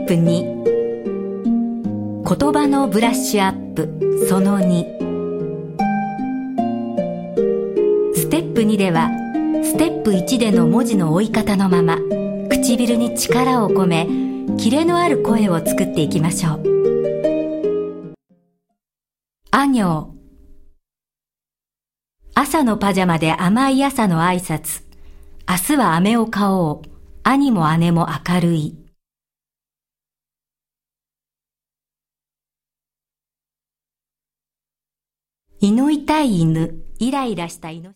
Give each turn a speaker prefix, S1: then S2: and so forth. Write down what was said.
S1: ップ2、言葉のブラッシュアップその2。ステップ2では、ステップ1での文字の追い方のまま、唇に力を込め、キレのある声を作っていきましょう。あ行。朝のパジャマで甘い朝の挨拶。明日は飴を買おう。兄も姉も明るい。胃の痛い犬、イライラした犬。